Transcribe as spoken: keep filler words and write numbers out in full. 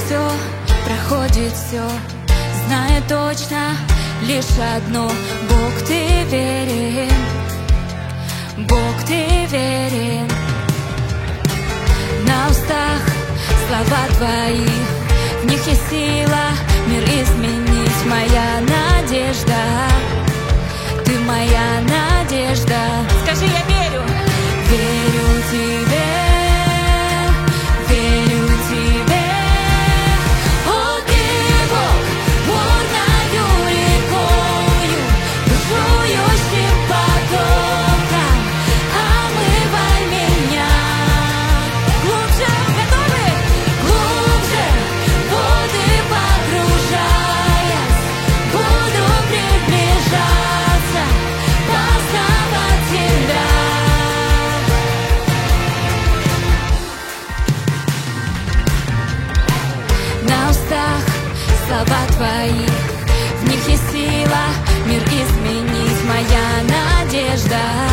все, проходит все, зная точно лишь одно: Бог, ты верен, Бог, ты верен. На устах слова твои, в них есть сила мир изменить. Моя надежда, ты моя надежда. Скажи: я верю, верю тебе. Слова твои, в них есть сила мир изменить. Моя надежда.